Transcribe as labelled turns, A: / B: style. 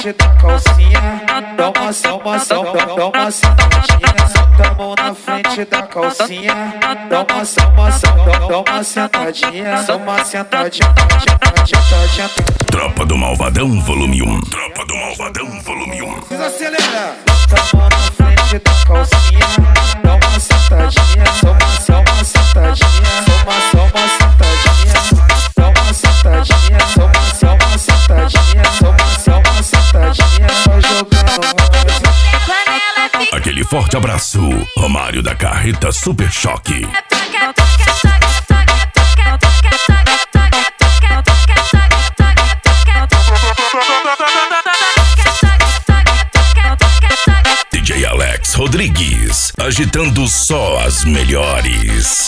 A: frente da calcinha, dá uma sentadinha. Senta a mão na frente da calcinha, dá uma sentadinha. Dá uma sentadinha.
B: Tropa do Malvadão, volume 1. Tropa do Malvadão, volume 1.
A: Precisa acelerar. Senta a mão na frente da calcinha, dá uma sentadinha. Só uma sentadinha. Dá uma sentadinha. Só jogando mais.
B: Aquele forte abraço, Romário da Carreta Super Choque. DJ Alex Rodrigues, agitando só as melhores.